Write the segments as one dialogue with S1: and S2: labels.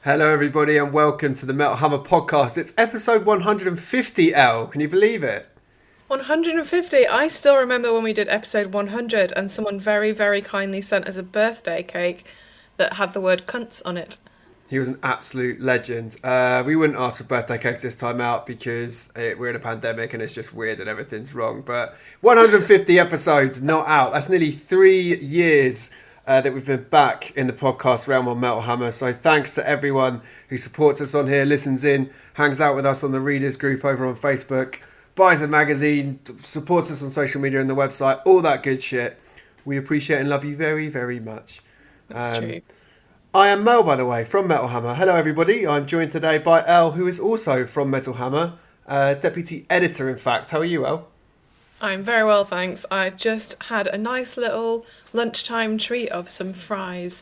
S1: Hello, everybody, and welcome to the Metal Hammer podcast. It's episode 150, L. Can you believe it?
S2: 150. I still remember when we did episode 100 and someone very, very kindly sent us a birthday cake that had the word cunts on it.
S1: He was an absolute legend. We wouldn't ask for birthday cakes this time out because we're in a pandemic and it's just weird and everything's wrong. But 150 episodes not out. That's nearly 3 years that we've been back in the podcast realm on Metal Hammer. So thanks to everyone who supports us on here, listens in, hangs out with us on the readers group over on Facebook, buys a magazine, supports us on social media and the website, all that good shit. We appreciate and love you very, very much.
S2: That's true.
S1: I am Mel, by the way, from Metal Hammer. Hello, everybody. I'm joined today by Elle, who is also from Metal Hammer, deputy editor, in fact. How are you, Elle?
S2: I'm very well, thanks. I've just had a nice little lunchtime treat of some fries.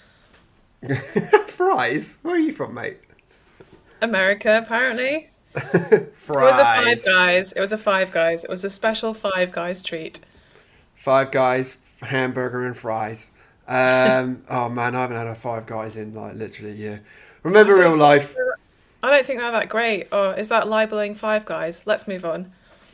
S1: Fries? Where are you from, mate?
S2: America, apparently.
S1: Fries.
S2: It was a Five Guys. It was a Five Guys. It was a special Five Guys treat.
S1: Five Guys, hamburger and fries. Oh man, I haven't had a Five Guys in like literally a year. Remember real life?
S2: I don't think they're that great. Or is that libeling Five Guys? Let's move on.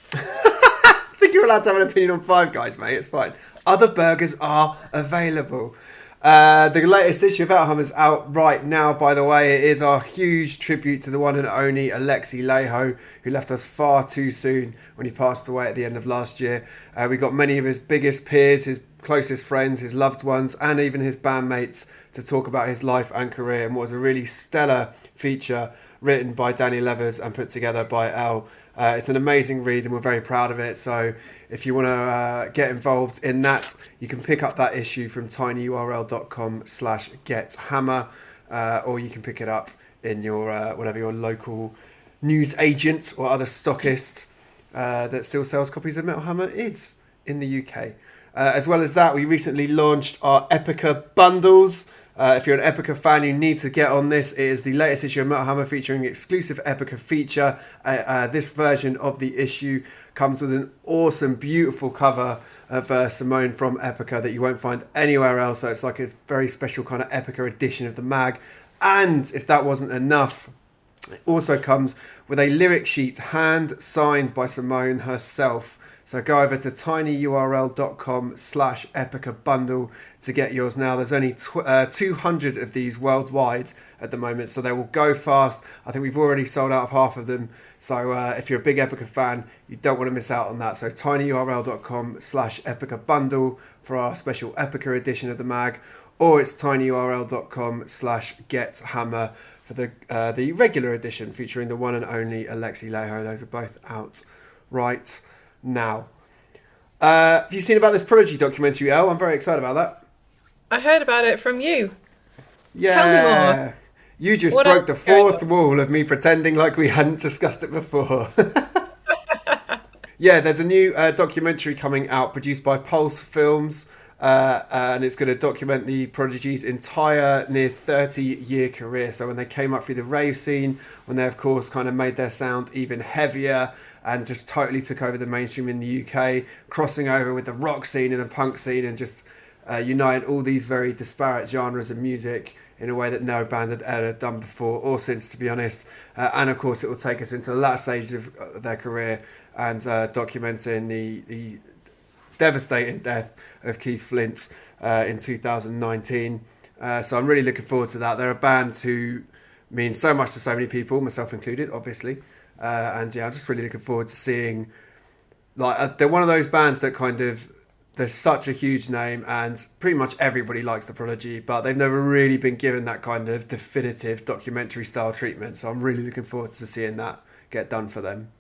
S1: I think you're allowed to have an opinion on Five Guys, mate. It's fine. Other burgers are available. The latest issue of Metal Hammer is out right now, by the way. It is our huge tribute to the one and only Alexi Laiho, who left us far too soon when he passed away at the end of last year. We got many of his biggest peers, his closest friends, his loved ones, and even his bandmates to talk about his life and career, and what was a really stellar feature written by Danny Levers and put together by Elle. It's an amazing read and we're very proud of it. So if you want to get involved in that, you can pick up that issue from tinyurl.com/gethammer, or you can pick it up in your whatever your local news agent or other stockist that still sells copies of Metal Hammer is in the UK. As well as that, we recently launched our Epica bundles. If you're an Epica fan, you need to get on this. It is the latest issue of Metal Hammer featuring exclusive Epica feature. This version of the issue comes with an awesome, beautiful cover of Simone from Epica that you won't find anywhere else. So it's like a very special kind of Epica edition of the mag. And if that wasn't enough, it also comes with a lyric sheet hand signed by Simone herself. So go over to tinyurl.com/Epica bundle to get yours now. There's only 200 of these worldwide at the moment, so they will go fast. I think we've already sold out of half of them. So if you're a big Epica fan, you don't want to miss out on that. So tinyurl.com/Epica bundle for our special Epica edition of the mag, or it's tinyurl.com/gethammer for the regular edition featuring the one and only Alexi Laiho. Those are both out right now. Have you seen about this Prodigy documentary, Elle? I'm very excited about that.
S2: I heard about it from you.
S1: Yeah.
S2: Tell me more.
S1: You just broke the fourth wall of me pretending like we hadn't discussed it before. Yeah, there's a new documentary coming out produced by Pulse Films, and it's going to document the Prodigy's entire near 30-year career. So when they came up through the rave scene, when they of course kind of made their sound even heavier and just totally took over the mainstream in the UK, crossing over with the rock scene and the punk scene and just uniting all these very disparate genres of music in a way that no band had ever done before or since, to be honest. And of course it will take us into the last stages of their career and documenting the devastating death of Keith Flint in 2019. So I'm really looking forward to that. They're a band who mean so much to so many people, myself included, obviously. And yeah, I'm just really looking forward to seeing, like, they're one of those bands that kind of, there's such a huge name and pretty much everybody likes the Prodigy, but they've never really been given that kind of definitive documentary style treatment. So I'm really looking forward to seeing that get done for them.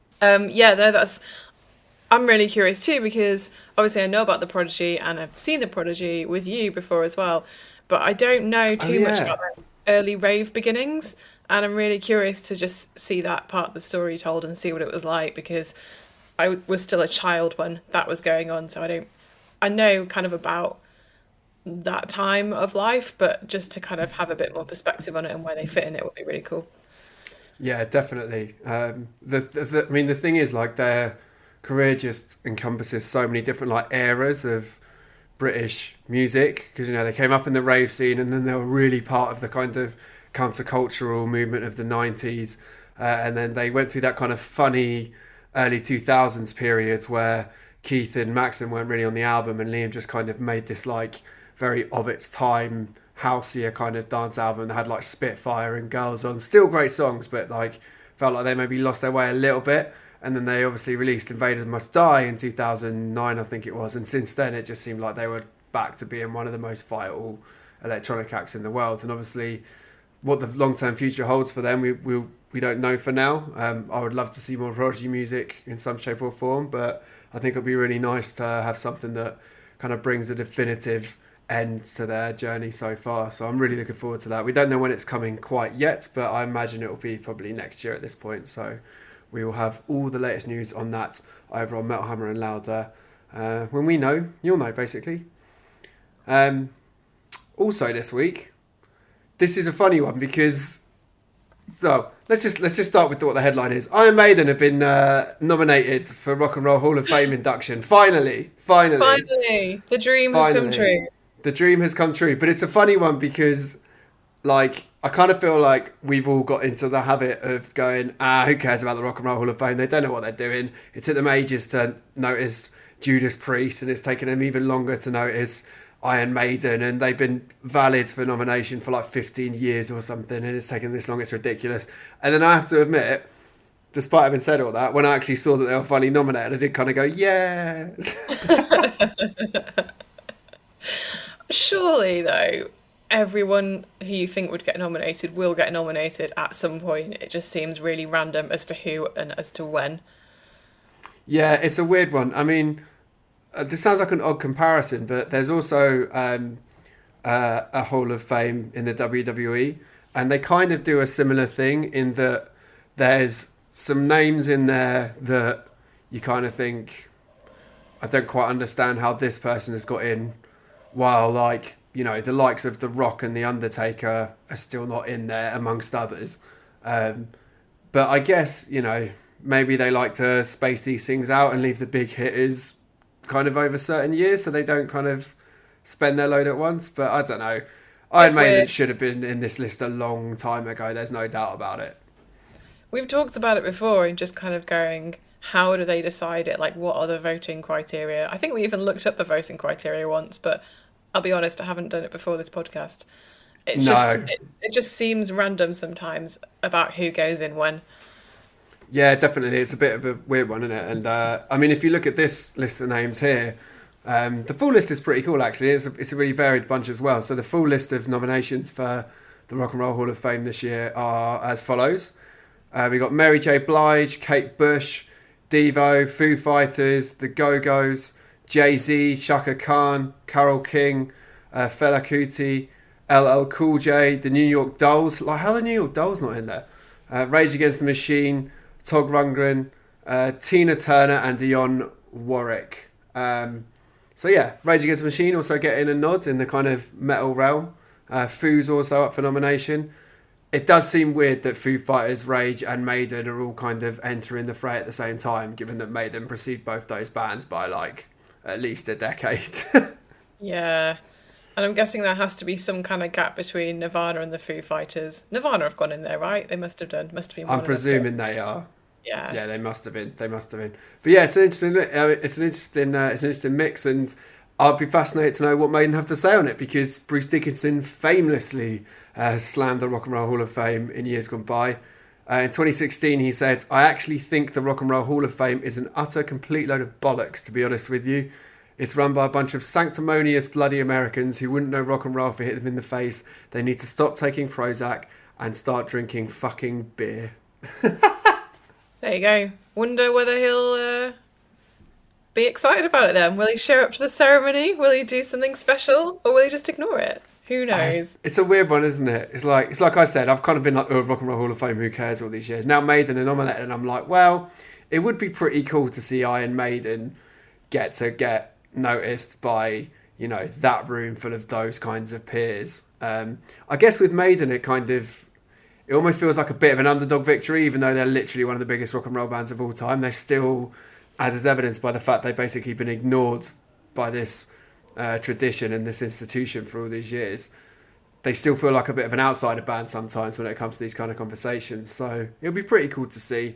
S2: I'm really curious too, because obviously I know about the Prodigy and I've seen the Prodigy with you before as well, but I don't know too much about their early rave beginnings. And I'm really curious to just see that part of the story told and see what it was like, because I was still a child when that was going on. So I know kind of about that time of life, but just to kind of have a bit more perspective on it and where they fit in it would be really cool.
S1: Yeah, definitely. The thing is, like, their career just encompasses so many different like eras of British music, because, you know, they came up in the rave scene and then they were really part of the kind of countercultural movement of the 90s. And then they went through that kind of funny early 2000s periods where Keith and Maxim weren't really on the album, and Liam just kind of made this like very of its time houseier kind of dance album that had like Spitfire and Girls on, still great songs, but like felt like they maybe lost their way a little bit. And then they obviously released Invaders Must Die in 2009, I think it was, and since then it just seemed like they were back to being one of the most vital electronic acts in the world. And obviously what the long-term future holds for them, we don't know for now. I would love to see more Prodigy music in some shape or form, but I think it'd be really nice to have something that kind of brings a definitive end to their journey so far. So I'm really looking forward to that. We don't know when it's coming quite yet, but I imagine it'll be probably next year at this point. So we will have all the latest news on that over on Metal Hammer and Louder. When we know, you'll know, basically. Also this week, this is a funny one because... So let's just start with what the headline is. Iron Maiden have been nominated for Rock and Roll Hall of Fame induction. Finally,
S2: the dream has come true.
S1: The dream has come true, but it's a funny one because, like, I kind of feel like we've all got into the habit of going, who cares about the Rock and Roll Hall of Fame? They don't know what they're doing. It took them ages to notice Judas Priest, and it's taken them even longer to notice Iron Maiden, and they've been valid for nomination for like 15 years or something, and it's taken this long, it's ridiculous. And then I have to admit, despite having said all that, when I actually saw that they were finally nominated, I did kind of go, yeah.
S2: Surely, though, everyone who you think would get nominated will get nominated at some point. It just seems really random as to who and as to when.
S1: Yeah, it's a weird one. I mean... this sounds like an odd comparison, but there's also a Hall of Fame in the WWE, and they kind of do a similar thing in that there's some names in there that you kind of think, I don't quite understand how this person has got in, while, like, you know, the likes of The Rock and The Undertaker are still not in there, amongst others. But I guess, you know, maybe they like to space these things out and leave the big hitters kind of over certain years so they don't kind of spend their load at once. But I don't know. Iron Maiden should have been in this list a long time ago. There's no doubt about it.
S2: We've talked about it before and just kind of going, how do they decide it? Like, what are the voting criteria? I think we even looked up the voting criteria once, but I'll be honest, I haven't done it before this podcast. It's it just seems random sometimes about who goes in when.
S1: Yeah, definitely. It's a bit of a weird one, isn't it? And I mean, if you look at this list of names here, the full list is pretty cool, actually. It's a really varied bunch as well. So the full list of nominations for the Rock and Roll Hall of Fame this year are as follows. We got Mary J. Blige, Kate Bush, Devo, Foo Fighters, The Go-Go's, Jay-Z, Chaka Khan, Carole King, Fela Kuti, LL Cool J, the New York Dolls. Like, how are the New York Dolls not in there? Rage Against the Machine, Todd Rundgren, Tina Turner, and Dionne Warwick. So yeah, Rage Against the Machine also getting a nod in the kind of metal realm. Foo's also up for nomination. It does seem weird that Foo Fighters, Rage, and Maiden are all kind of entering the fray at the same time, given that Maiden precede both those bands by like at least a decade.
S2: Yeah. And I'm guessing there has to be some kind of gap between Nirvana and the Foo Fighters. Nirvana have gone in there, right? They must have done. Must have been.
S1: I'm presuming they are.
S2: Yeah.
S1: Yeah, they must have been. But yeah, it's an interesting mix, and I'd be fascinated to know what Maiden have to say on it, because Bruce Dickinson famously slammed the Rock and Roll Hall of Fame in years gone by. In 2016, he said, "I actually think the Rock and Roll Hall of Fame is an utter complete load of bollocks, to be honest with you. It's run by a bunch of sanctimonious bloody Americans who wouldn't know rock and roll if it hit them in the face. They need to stop taking Prozac and start drinking fucking beer."
S2: There you go. Wonder whether he'll be excited about it then. Will he show up to the ceremony? Will he do something special? Or will he just ignore it? Who knows?
S1: It's a weird one, isn't it? It's like I said, I've kind of been like, oh, Rock and Roll Hall of Fame, who cares, all these years. Now Maiden are nominated, and I'm like, well, it would be pretty cool to see Iron Maiden get noticed by, you know, that room full of those kinds of peers. I guess with Maiden, it almost feels like a bit of an underdog victory, even though they're literally one of the biggest rock and roll bands of all time. They're still, as is evidenced by the fact they've basically been ignored by this tradition and this institution for all these years. they still feel like a bit of an outsider band sometimes when it comes to these kind of conversations. So it'll be pretty cool to see.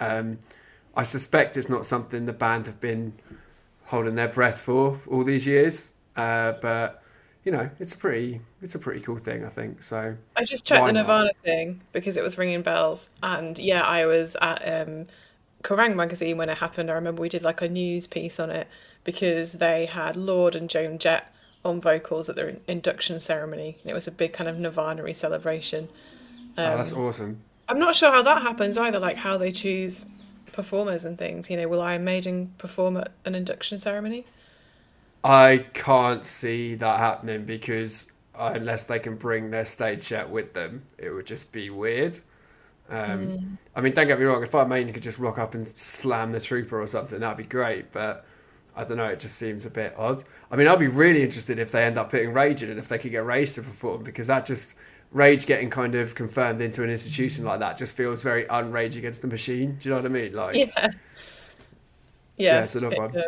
S1: I suspect it's not something the band have been holding their breath for all these years, but you know, it's a pretty cool thing, I think. So
S2: I just checked the Nirvana thing because it was ringing bells, and yeah, I was at Kerrang magazine when it happened. I remember we did like a news piece on it because they had Lord and Joan Jett on vocals at their induction ceremony, and it was a big kind of Nirvana-y celebration.
S1: That's awesome.
S2: I'm not sure how that happens either, like how they choose performers and things. You know, will Iron Maiden perform at an induction ceremony?
S1: I can't see that happening because unless they can bring their stage set with them, it would just be weird. I mean, don't get me wrong, if Iron Maiden could just rock up and slam the Trooper or something, that'd be great, but I don't know, it just seems a bit odd. I mean, I'd be really interested if they end up putting Rage in and if they could get Rage to perform, because that just... Rage getting kind of confirmed into an institution like that just feels very un-Rage Against the Machine. Do you know what I mean? Like, yeah, it's another one.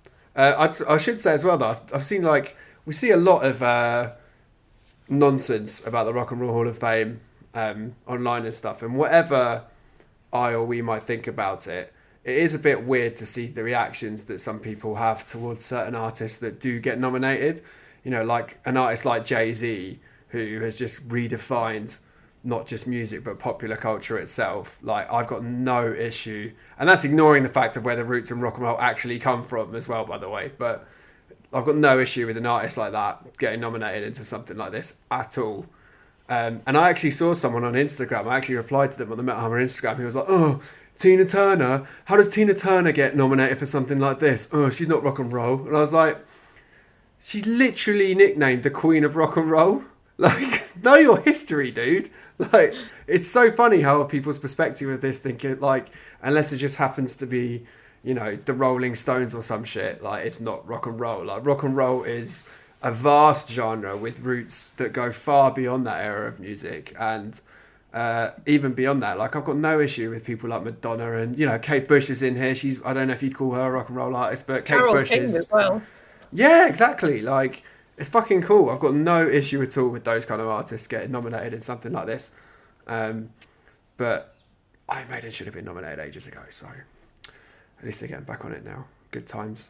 S1: I should say as well that I've seen, like, we see a lot of nonsense about the Rock and Roll Hall of Fame online and stuff, and whatever I or we might think about it, it is a bit weird to see the reactions that some people have towards certain artists that do get nominated. You know, like an artist like Jay-Z, who has just redefined not just music but popular culture itself. Like, I've got no issue, and that's ignoring the fact of where the roots in rock and roll actually come from as well, by the way, but I've got no issue with an artist like that getting nominated into something like this at all. And I actually saw someone on Instagram, I actually replied to them on the Metal Hammer Instagram, he was like, oh, Tina Turner, how does Tina Turner get nominated for something like this? Oh, she's not rock and roll. And I was like, she's literally nicknamed the Queen of Rock and Roll. Like, know your history, dude. Like, it's so funny how people's perspective of this thinking, like, unless it just happens to be, you know, the Rolling Stones or some shit, like, it's not rock and roll. Like, rock and roll is a vast genre with roots that go far beyond that era of music. And even beyond that, like, I've got no issue with people like Madonna and, you know, Kate Bush is in here. She's, I don't know if you'd call her a rock and roll artist, but Kate
S2: Carole
S1: Bush
S2: King
S1: is...
S2: as well.
S1: Yeah, exactly. Like, it's fucking cool. I've got no issue at all with those kind of artists getting nominated in something like this. But Iron Maiden should have been nominated ages ago, so at least they're getting back on it now. Good times.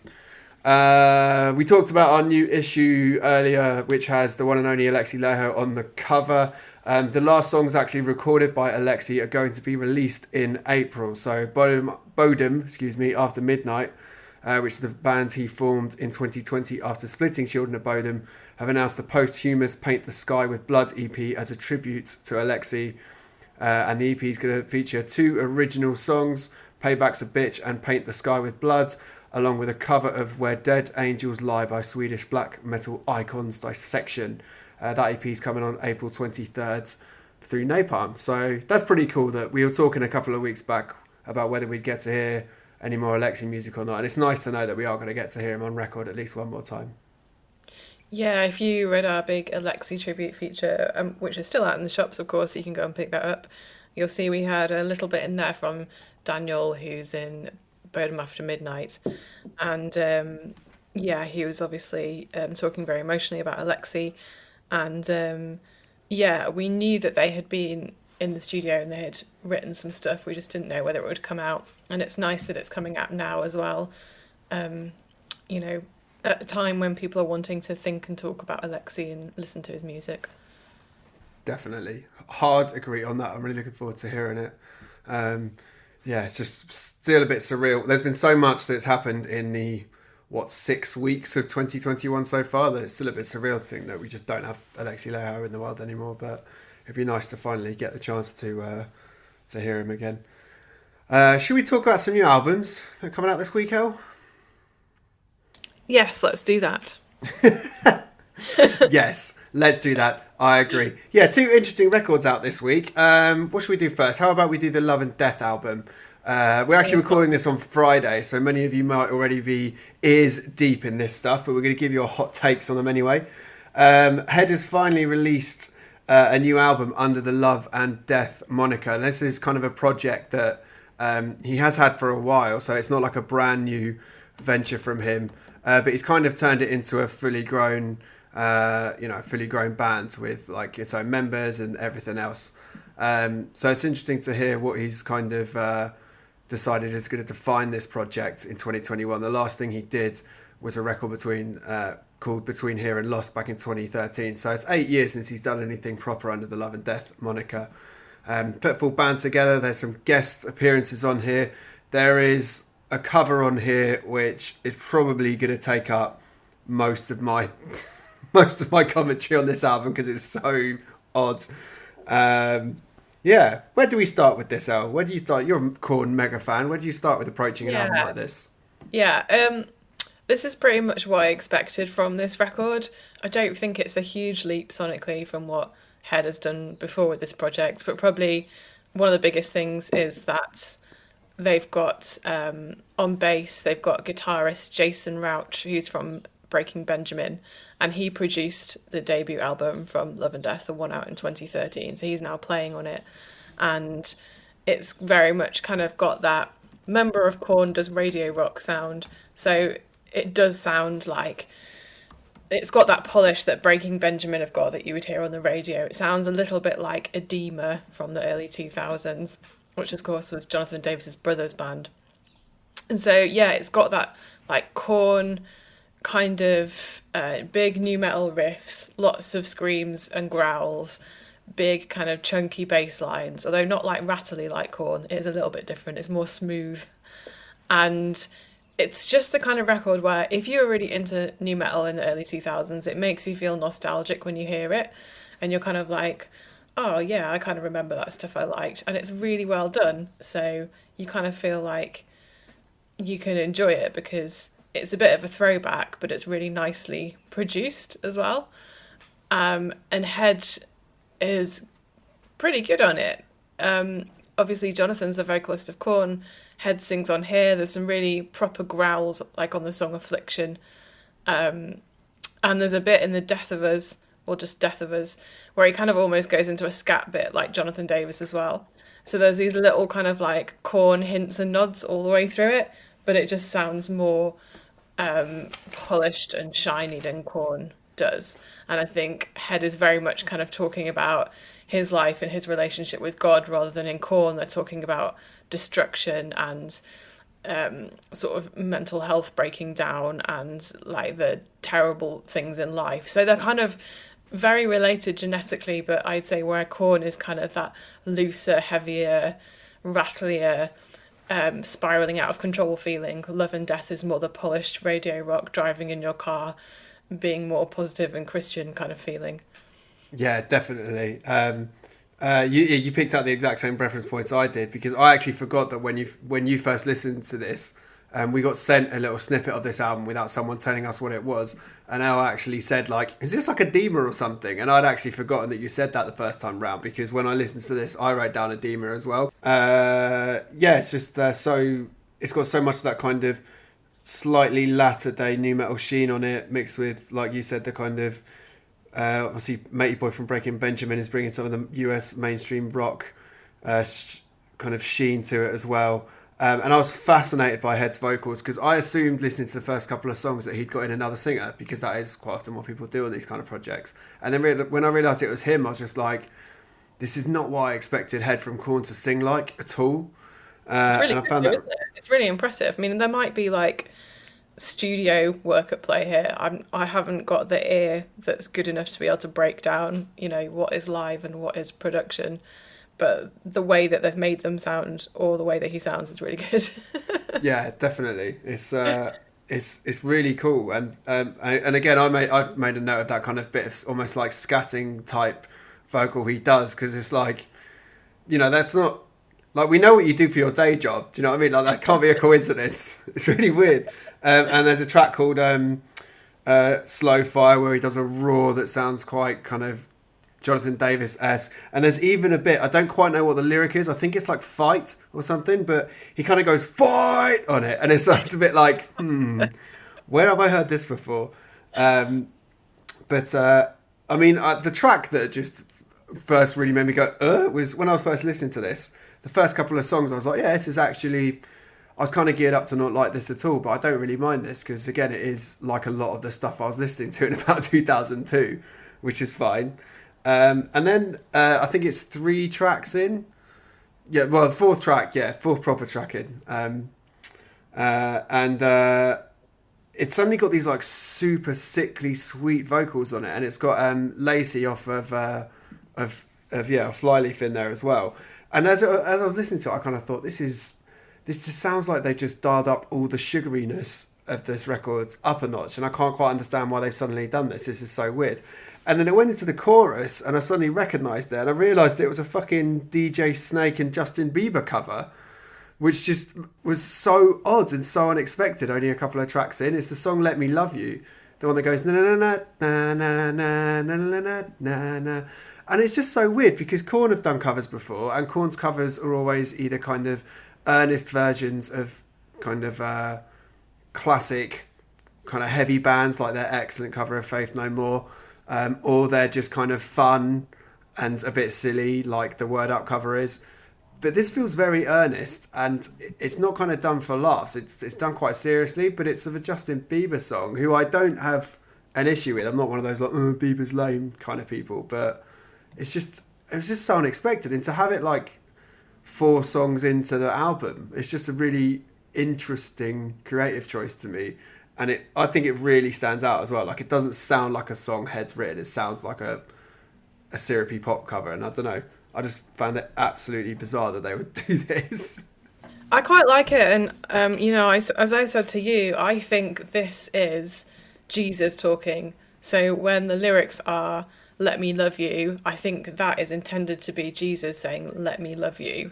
S1: We talked about our new issue earlier, which has the one and only Alexi Laiho on the cover. The last songs actually recorded by Alexi are going to be released in April. So Bodom, After Midnight, which is the band he formed in 2020 after splitting Children of Bodom, have announced the posthumous Paint the Sky with Blood EP as a tribute to Alexi. And the EP is going to feature 2 original songs, Payback's a Bitch and Paint the Sky with Blood, along with a cover of Where Dead Angels Lie by Swedish black metal icons Dissection. That EP is coming on April 23rd through Napalm. So that's pretty cool that we were talking a couple of weeks back about whether we'd get to hear any more Alexi music or not, and it's nice to know that we are going to get to hear him on record at least one more time.
S2: Yeah, if you read our big Alexi tribute feature, which is still out in the shops, of course, you can go and pick that up. You'll see we had a little bit in there from Daniel, who's in Bodom After Midnight, and yeah, he was obviously talking very emotionally about Alexi, and yeah, we knew that they had been in the studio and they had written some stuff. We just didn't know whether it would come out, and it's nice that it's coming out now as well. You know, at a time when people are wanting to think and talk about Alexi and listen to his music.
S1: Definitely. Hard agree on that. I'm really looking forward to hearing it. Yeah, it's just still a bit surreal. There's been so much that's happened in the 6 weeks of 2021 so far that it's still a bit surreal to think that we just don't have Alexi Laiho in the world anymore, but it'd be nice to finally get the chance to hear him again. Should we talk about some new albums that are coming out this week, El?
S2: Yes, let's do that.
S1: Yes, let's do that. I agree. Yeah, 2 interesting records out this week. What should we do first? How about we do the Love and Death album? We're actually recording this on Friday, so many of you might already be ears deep in this stuff, but we're going to give you our hot takes on them anyway. Head has finally released a new album under the Love and Death moniker. And this is kind of a project that he has had for a while, so it's not like a brand new venture from him. But he's kind of turned it into a fully grown fully grown band with like its own members and everything else. So it's interesting to hear what he's kind of decided is going to define this project in 2021. The last thing he did was a record called Between Here and Lost back in 2013. So it's 8 years since he's done anything proper under the Love and Death moniker. Put a full band together. There's some guest appearances on here. There is a cover on here which is probably going to take up most of my commentary on this album because it's so odd. Where do we start with this, El? Where do you start? You're a Korn mega fan. Where do you start with approaching an album like this?
S2: This is pretty much what I expected from this record. I don't think it's a huge leap sonically from what Head has done before with this project, but probably one of the biggest things is that they've got on bass, they've got guitarist Jason Rauch, who's from Breaking Benjamin, and he produced the debut album from Love and Death, the one out in 2013, so he's now playing on it, and it's very much kind of got that member of Korn does radio rock sound, so it does sound like it's got that polish that Breaking Benjamin have got that you would hear on the radio. It sounds a little bit like Edema from the early 2000s, which of course was Jonathan Davis's brother's band. And so, it's got that like Korn kind of big nu metal riffs, lots of screams and growls, big kind of chunky bass lines, although not like rattly like Korn. It is a little bit different. It's more smooth. And it's just the kind of record where if you were really into nu metal in the early 2000s, it makes you feel nostalgic when you hear it. And you're kind of like, oh yeah, I kind of remember that stuff I liked. And it's really well done. So you kind of feel like you can enjoy it because it's a bit of a throwback, but it's really nicely produced as well. And Head is pretty good on it. Obviously, Jonathan's the vocalist of Korn. Head sings on here. There's some really proper growls, like on the song Affliction. And there's a bit in the Death of Us, or just Death of Us, where he kind of almost goes into a scat bit, like Jonathan Davis as well. So there's these little kind of like Korn hints and nods all the way through it, but it just sounds more polished and shiny than Korn does. And I think Head is very much kind of talking about his life and his relationship with God, rather than in Korn they're talking about destruction and sort of mental health breaking down and like the terrible things in life. So they're kind of very related genetically, but I'd say where Korn is kind of that looser, heavier, rattlier, spiraling out of control feeling, Love and Death is more the polished radio rock driving in your car, being more positive and Christian kind of feeling.
S1: Yeah, definitely. You picked out the exact same reference points I did, because I actually forgot that when you first listened to this, we got sent a little snippet of this album without someone telling us what it was, and Al actually said like, is this like Edema or something? And I'd actually forgotten that you said that the first time round, because when I listened to this I wrote down Edema as well. It's just so it's got so much of that kind of slightly latter day nu metal sheen on it, mixed with, like you said, the kind of obviously Matey Boy from Breaking Benjamin is bringing some of the US mainstream rock kind of sheen to it as well. And I was fascinated by Head's vocals, because I assumed listening to the first couple of songs that he'd got in another singer, because that is quite often what people do on these kind of projects. And then when I realised it was him, I was just like, this is not what I expected Head from Korn to sing like at all.
S2: It's really good, isn't it? It's really impressive. I mean, there might be like studio work at play here. I haven't got the ear that's good enough to be able to break down, what is live and what is production. But the way that they've made them sound, or the way that he sounds, is really good.
S1: Yeah, definitely. It's really cool. And again, I made a note of that kind of bit of almost like scatting type vocal he does, because it's like, that's not like, we know what you do for your day job. Do you know what I mean? Like, that can't be a coincidence. It's really weird. And there's a track called Slow Fire, where he does a roar that sounds quite kind of Jonathan Davis-esque. And there's even a bit, I don't quite know what the lyric is, I think it's like fight or something, but he kind of goes fight on it, and it's a bit like, where have I heard this before? The track that just first really made me go was when I was first listening to this. The first couple of songs I was like, yeah, this is actually, I was kind of geared up to not like this at all, but I don't really mind this because, again, it is like a lot of the stuff I was listening to in about 2002, which is fine. And then I think it's 3 tracks in. Yeah, well, fourth proper track in. It's suddenly got these like super sickly sweet vocals on it, and it's got Lacey off of Flyleaf in there as well. And as I was listening to it, I kind of thought this just sounds like they just dialed up all the sugariness of this record up a notch, and I can't quite understand why they've suddenly done this. This is so weird. And then it went into the chorus, and I suddenly recognised it, and I realised it was a fucking DJ Snake and Justin Bieber cover, which just was so odd and so unexpected. Only a couple of tracks in, it's the song "Let Me Love You," the one that goes na na na na na na na na na na na. And it's just so weird because Korn have done covers before, and Korn's covers are always either kind of earnest versions of kind of classic kind of heavy bands, like their excellent cover of Faith No More, or they're just kind of fun and a bit silly, like the Word Up cover is. But this feels very earnest, and it's not kind of done for laughs. It's done quite seriously, but it's of a Justin Bieber song, who I don't have an issue with. I'm not one of those like, oh, Bieber's lame kind of people, but it was just so unexpected. And to have it like 4 songs into the album, it's just a really interesting creative choice to me. And I think it really stands out as well. Like, it doesn't sound like a song Head's written. It sounds like a syrupy pop cover. And I don't know, I just found it absolutely bizarre that they would do this.
S2: I quite like it. And, as I said to you, I think this is Jesus talking. So when the lyrics are, "Let me love you," I think that is intended to be Jesus saying, "Let me love you."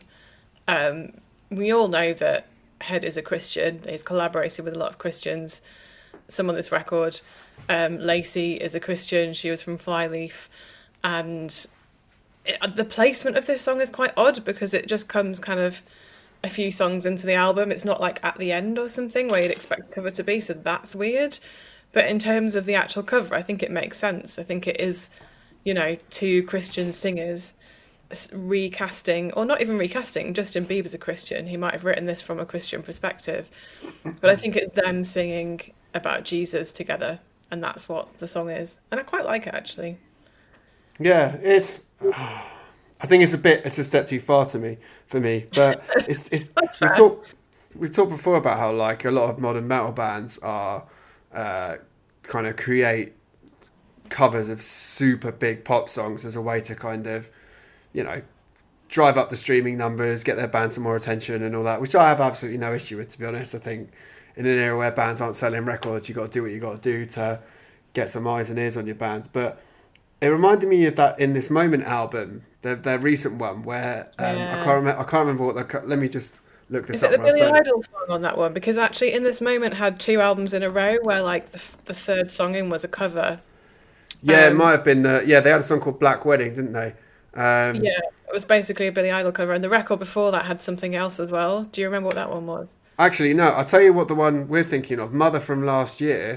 S2: We all know that Head is a Christian. He's collaborated with a lot of Christians, some on this record. Lacey is a Christian. She was from Flyleaf. And the placement of this song is quite odd because it just comes kind of a few songs into the album. It's not like at the end or something where you'd expect the cover to be, so that's weird. But in terms of the actual cover, I think it makes sense. I think it is, 2 Christian singers recasting, or not even recasting. Justin Bieber's a Christian. He might have written this from a Christian perspective, but I think it's them singing about Jesus together, and that's what the song is. And I quite like it, actually.
S1: Yeah, I think it's a step too far for me. But it's we've talked before about how like a lot of modern metal bands are kind of create covers of super big pop songs as a way to kind of, drive up the streaming numbers, get their band some more attention and all that, which I have absolutely no issue with, to be honest. I think in an era where bands aren't selling records, you got to do what you got to do to get some eyes and ears on your band. But it reminded me of that In This Moment album, their recent one, where I can't remember what let me just look this up.
S2: Is it the Billy Idol song on that one? Because actually In This Moment had 2 albums in a row where like the third song in was a cover.
S1: Yeah, it might have been they had a song called Black Wedding, didn't they?
S2: It was basically a Billy Idol cover, and the record before that had something else as well. Do you remember what that one was?
S1: Actually, no. I'll tell you what the one we're thinking of, Mother from last year.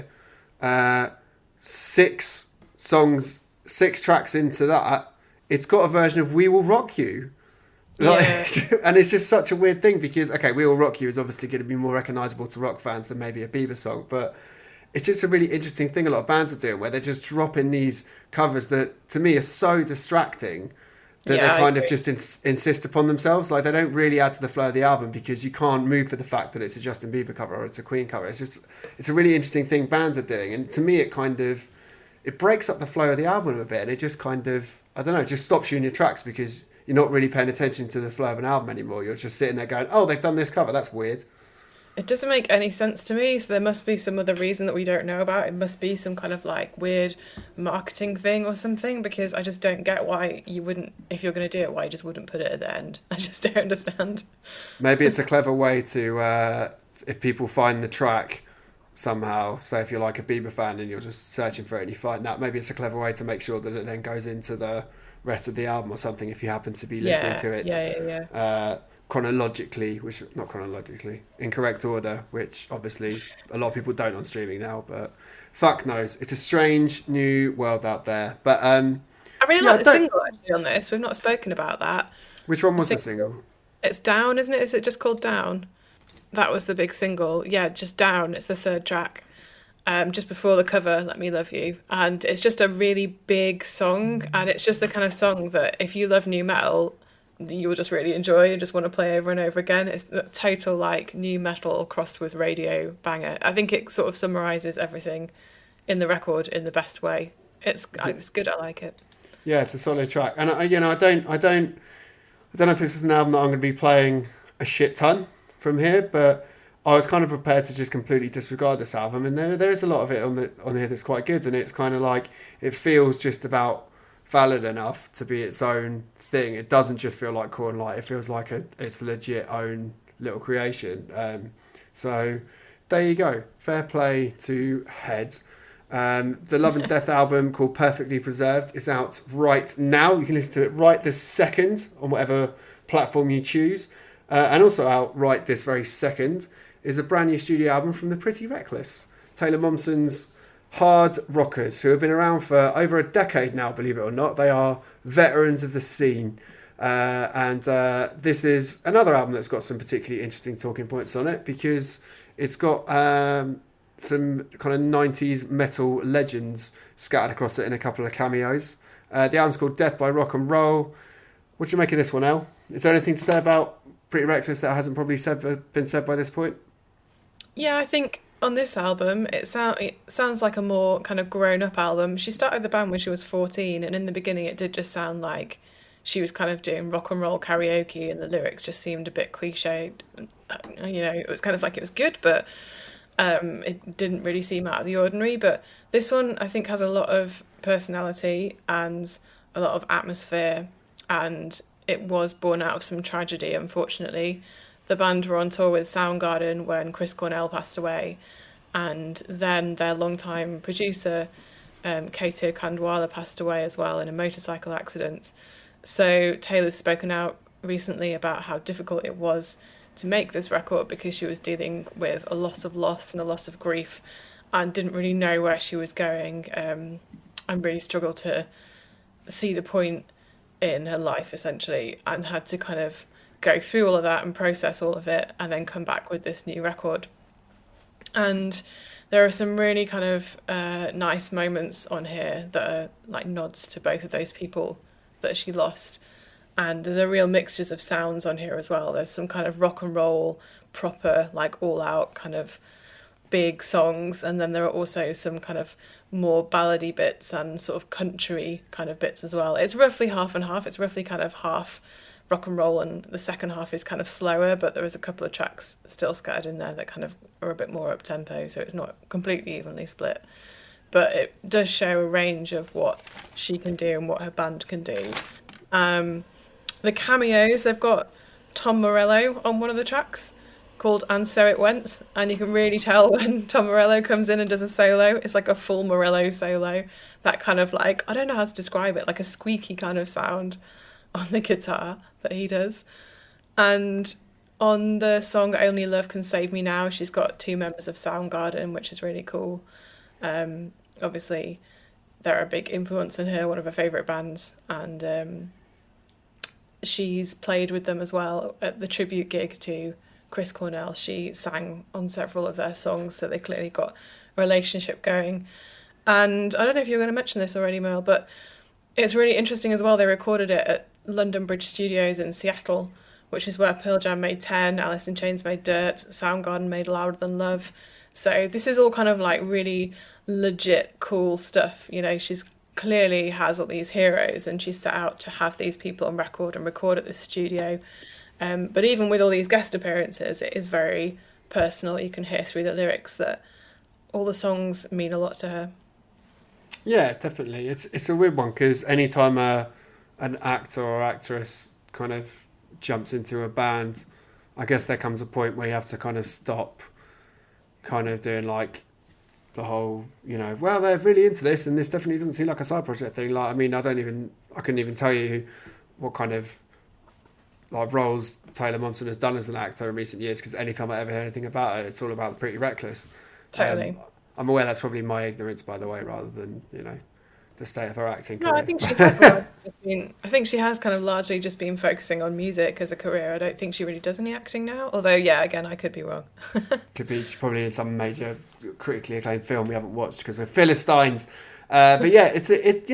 S1: 6 songs, 6 tracks into that, it's got a version of We Will Rock You. And it's just such a weird thing because, okay, We Will Rock You is obviously going to be more recognisable to rock fans than maybe a Bieber song, but it's just a really interesting thing a lot of bands are doing where they're just dropping these covers that, to me, are so distracting that they kind of just insist upon themselves. Like, they don't really add to the flow of the album because you can't move for the fact that it's a Justin Bieber cover or it's a Queen cover. It's a really interesting thing bands are doing. And to me, it breaks up the flow of the album a bit. And it just kind of, I don't know, just stops you in your tracks because you're not really paying attention to the flow of an album anymore. You're just sitting there going, oh, they've done this cover. That's weird.
S2: It doesn't make any sense to me, so there must be some other reason that we don't know about. It must be some kind of like weird marketing thing or something, because I just don't get why you wouldn't, if you're going to do it, why you just wouldn't put it at the end. I just don't understand.
S1: Maybe it's a clever way to, if people find the track somehow, so if you're like a Bieber fan and you're just searching for it and you find that, maybe it's a clever way to make sure that it then goes into the rest of the album or something if you happen to be listening to it. Chronologically, in correct order, which obviously a lot of people don't on streaming now, but fuck knows. It's a strange new world out there. But I
S2: really like the single actually on this. We've not spoken about that.
S1: Which one was the single?
S2: It's Down, isn't it? Is it just called Down? that was the big single. Yeah, just Down. It's the third track. Just before the cover, Let Me Love You. And it's just a really big song. And it's just the kind of song that if you love nu metal, you will just really enjoy and just want to play over and over again. It's the total like nu metal crossed with radio banger. I think it sort of summarises everything in the record in the best way. It's good. I like it.
S1: Yeah, it's a solid track. And I don't know if this is an album that I'm going to be playing a shit ton from here, but I was kind of prepared to just completely disregard this album. And there is a lot of it on here that's quite good, and it's kind of like it feels just about valid enough to be its own thing. It doesn't just feel like Corn Light. It feels like it's a legit own little creation. So there you go. Fair play to Head. The Love and Death album called Perfectly Preserved is out right now. You can listen to it right this second on whatever platform you choose. And also out right this very second is a brand new studio album from the Pretty Reckless, Taylor Momsen's hard rockers, who have been around for over a decade now, believe it or not. They are veterans of the scene. And this is another album that's got some particularly interesting talking points on it, because it's got some kind of 90s metal legends scattered across it in a couple of cameos. The album's called Death by Rock and Roll. What do you make of this one, Elle? Is there anything to say about Pretty Reckless that hasn't probably been said by this point?
S2: Yeah, I think on this album, it sounds like a more kind of grown-up album. She started the band when she was 14, and in the beginning it did just sound like she was kind of doing rock and roll karaoke, and the lyrics just seemed a bit cliched. It was kind of like it was good, but it didn't really seem out of the ordinary. But this one, I think, has a lot of personality and a lot of atmosphere, and it was born out of some tragedy, unfortunately. The band were on tour with Soundgarden when Chris Cornell passed away, and then their longtime producer, Keita Kandwala, passed away as well in a motorcycle accident. So Taylor's spoken out recently about how difficult it was to make this record because she was dealing with a lot of loss and a lot of grief and didn't really know where she was going, and really struggled to see the point in her life, essentially, and had to kind of go through all of that and process all of it and then come back with this new record. And there are some really kind of nice moments on here that are like nods to both of those people that she lost. And there's a real mixtures of sounds on here as well. There's some kind of rock and roll, proper, like all out kind of big songs. And then there are also some kind of more ballady bits and sort of country kind of bits as well. It's roughly half and half. It's roughly kind of half rock and roll, and the second half is kind of slower, but there is a couple of tracks still scattered in there that kind of are a bit more up tempo, so it's not completely evenly split. But it does show a range of what she can do and what her band can do. The cameos, they've got Tom Morello on one of the tracks called And So It Went, and you can really tell when Tom Morello comes in and does a solo. It's like a full Morello solo, that kind of like, I don't know how to describe it, like a squeaky kind of sound on the guitar that he does. And on the song Only Love Can Save Me Now, she's got two members of Soundgarden, which is really cool. Obviously they're a big influence in her, one of her favourite bands, and she's played with them as well at the tribute gig to Chris Cornell. She sang on several of their songs, so they clearly got a relationship going. And I don't know if you were going to mention this already, Mel, but it's really interesting as well. They recorded it at London Bridge Studios in Seattle, which is where Pearl Jam made 10, Alice in Chains made Dirt, Soundgarden made Louder Than Love. So this is all kind of like really legit cool stuff. You know, she's clearly has all these heroes, and she's set out to have these people on record and record at this studio. But even with all these guest appearances, it is very personal. You can hear through the lyrics that all the songs mean a lot to her.
S1: Yeah, definitely. It's a weird one, because anytime an actor or actress kind of jumps into a band, I guess there comes a point where you have to kind of stop kind of doing like the whole, well, they're really into this and this definitely doesn't seem like a side project thing. Like, I mean, I couldn't even tell you what kind of like roles Taylor Momsen has done as an actor in recent years, because anytime I ever hear anything about it, it's all about the Pretty Reckless.
S2: Totally.
S1: I'm aware that's probably my ignorance, by the way, rather than, the state of her acting career.
S2: No, I think she has a lot of I think she has kind of largely just been focusing on music as a career. I don't think she really does any acting now. Although, yeah, again, I could be wrong.
S1: Could be. She's probably in some major critically acclaimed film we haven't watched because we're Philistines. But yeah, there's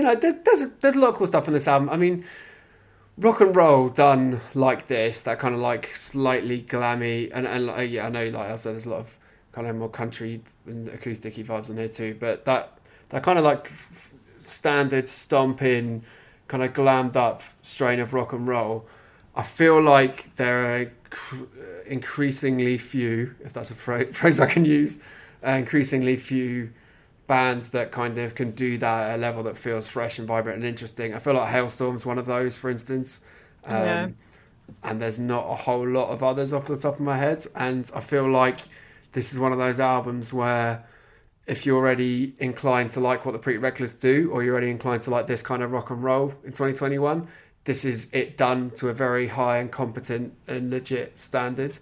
S1: a lot of cool stuff on this album. I mean, rock and roll done like this, that kind of like slightly glammy, and yeah, I know, like I said, there's a lot of kind of more country and acoustic-y vibes on here too, but that kind of like standard stomping, kind of glammed up strain of rock and roll, I feel like there are increasingly few, if that's a phrase I can use, increasingly few bands that kind of can do that at a level that feels fresh and vibrant and interesting. I feel like Hailstorm's one of those, for instance. And there's not a whole lot of others off the top of my head. And I feel like this is one of those albums where if you're already inclined to like what the Pretty Reckless do, or you're already inclined to like this kind of rock and roll in 2021, this is it done to a very high and competent and legit standard.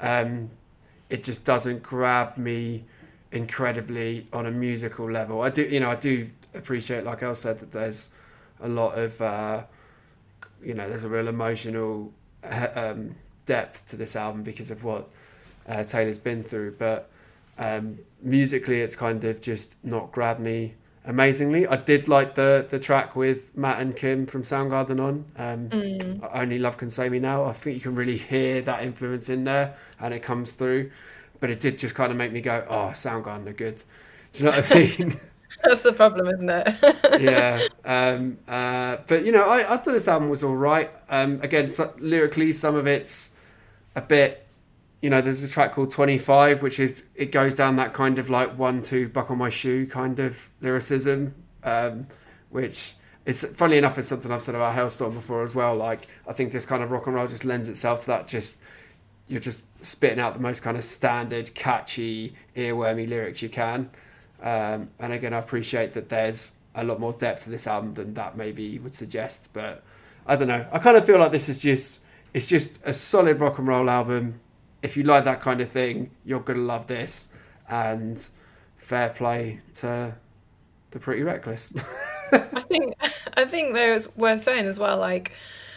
S1: It just doesn't grab me incredibly on a musical level. I do appreciate, like I said, that there's a lot of there's a real emotional depth to this album because of what Taylor's been through, but musically it's kind of just not grabbed me amazingly. I did like the track with Matt and Kim from Soundgarden on I Only Love Can Save Me Now. I think you can really hear that influence in there and it comes through, but it did just kind of make me go, oh, Soundgarden are good. Do you know what I mean?
S2: That's the problem, isn't it?
S1: Yeah. But, I thought this album was all right. Again, lyrically, some of it's a bit, there's a track called 25, which is, it goes down that kind of like 1-2 buckle my shoe kind of lyricism, which is, funnily enough, is something I've said about Hailstorm before as well. Like, I think this kind of rock and roll just lends itself to that, you're just spitting out the most kind of standard, catchy, earwormy lyrics you can. And again, I appreciate that there's a lot more depth to this album than that maybe would suggest. But I don't know. I kind of feel like this is just a solid rock and roll album. If you like that kind of thing, you're going to love this. And fair play to the Pretty Reckless.
S2: I think though it's worth saying as well, like,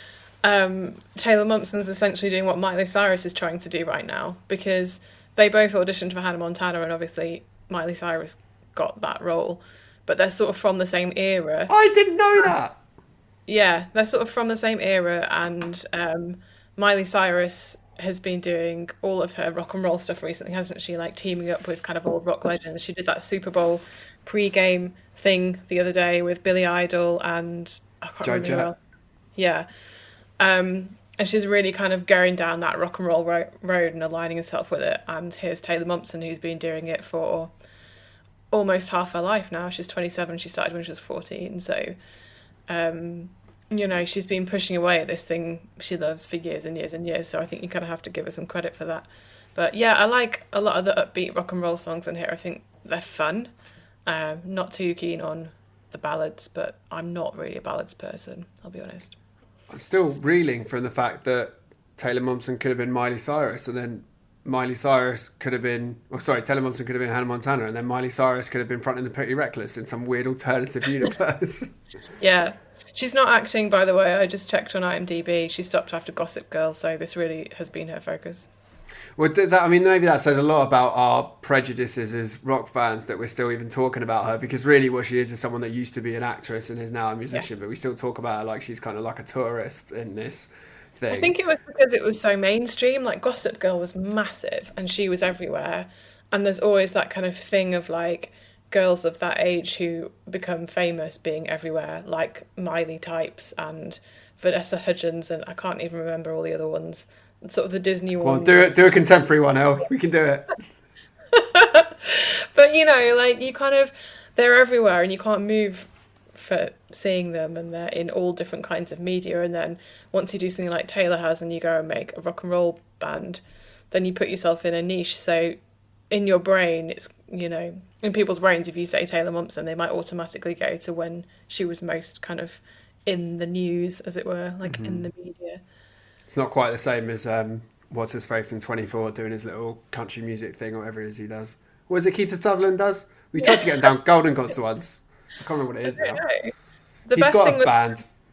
S2: Taylor Momsen's essentially doing what Miley Cyrus is trying to do right now, because they both auditioned for Hannah Montana and obviously Miley Cyrus got that role, but they're sort of from the same era.
S1: I didn't know that.
S2: Yeah, they're sort of from the same era, and Miley Cyrus has been doing all of her rock and roll stuff recently, hasn't she? Like teaming up with kind of old rock legends. She did that Super Bowl pre-game thing the other day with Billy Idol and I can't remember who else. Yeah. And she's really kind of going down that rock and roll road and aligning herself with it. And here's Taylor Momsen, who's been doing it for almost half her life now. She's 27. She started when she was 14. So, she's been pushing away at this thing she loves for years and years and years. So I think you kind of have to give her some credit for that. But yeah, I like a lot of the upbeat rock and roll songs in here. I think they're fun. Not too keen on the ballads, but I'm not really a ballads person, I'll be honest.
S1: I'm still reeling from the fact that Taylor Momsen could have been Miley Cyrus, and then Taylor Momsen could have been Hannah Montana, and then Miley Cyrus could have been fronting the Pretty Reckless in some weird alternative universe.
S2: Yeah. She's not acting, by the way. I just checked on IMDb. She stopped after Gossip Girl, so this really has been her focus.
S1: Well, maybe that says a lot about our prejudices as rock fans that we're still even talking about her, because really what she is someone that used to be an actress and is now a musician, but we still talk about her like she's kind of like a tourist in this thing.
S2: I think it was because it was so mainstream. Like Gossip Girl was massive and she was everywhere, and there's always that kind of thing of like girls of that age who become famous being everywhere, like Miley types and Vanessa Hudgens, and I can't even remember all the other ones. Sort of the Disney ones.
S1: Well, do a contemporary one, Elle. We can do it.
S2: But they're everywhere and you can't move for seeing them, and they're in all different kinds of media. And then once you do something like Taylor has and you go and make a rock and roll band, then you put yourself in a niche. So in your brain, it's, in people's brains, if you say Taylor Momsen, they might automatically go to when she was most kind of in the news, as it were, like in the media.
S1: It's not quite the same as what's his face from 24 doing his little country music thing or whatever it is he does. What is it Keith Sutherland does? We tried to get him down Golden Gods once. I can't remember what it is now.
S2: He's
S1: got a band.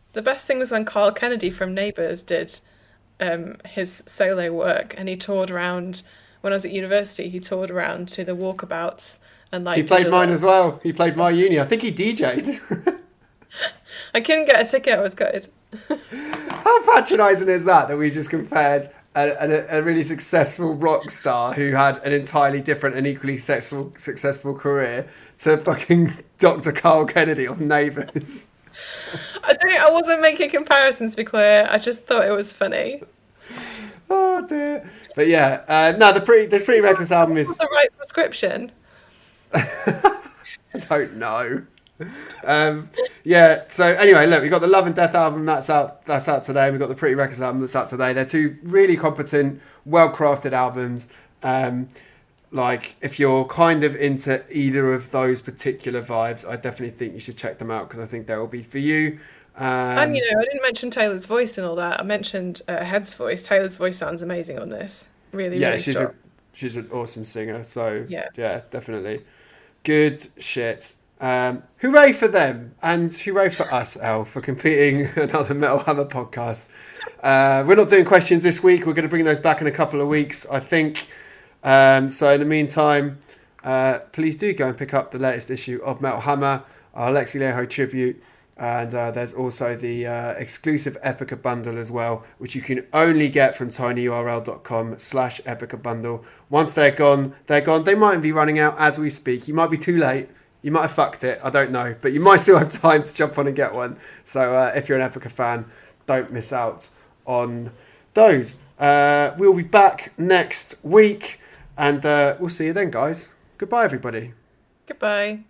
S2: The best thing was when Carl Kennedy from Neighbours did his solo work, and he toured around. When I was at university, he toured around to the walkabouts and like.
S1: He played mine as well. He played my uni. I think he DJ'd.
S2: I couldn't get a ticket. I was gutted.
S1: How patronising is that we just compared a really successful rock star who had an entirely different and equally successful career to fucking Dr. Carl Kennedy of Neighbours?
S2: I wasn't making comparisons, to be clear. I just thought it was funny.
S1: Oh dear. But yeah, no, this Pretty Reckless album is
S2: the right prescription.
S1: I don't know. Yeah. So anyway, look, we got the Love and Death album that's out today. We got the Pretty Reckless album that's out today. They're two really competent, well-crafted albums. Like if you're kind of into either of those particular vibes, I definitely think you should check them out because I think they will be for you.
S2: And I didn't mention Taylor's voice and all that. I mentioned Head's voice. Taylor's voice sounds amazing on this. Really, really strong.
S1: She's an awesome singer. So
S2: yeah,
S1: definitely good shit. Hooray for them and hooray for us, Elle, for completing another Metal Hammer podcast. We're not doing questions this week. We're going to bring those back in a couple of weeks, I think. So in the meantime, please do go and pick up the latest issue of Metal Hammer, our Lexi Leho tribute. And there's also the exclusive Epica bundle as well, which you can only get from tinyurl.com/Epica bundle. Once they're gone, they're gone. They might be running out as we speak. You might be too late. You might have fucked it. I don't know. But you might still have time to jump on and get one. So if you're an Epica fan, don't miss out on those. We'll be back next week. And we'll see you then, guys. Goodbye, everybody.
S2: Goodbye.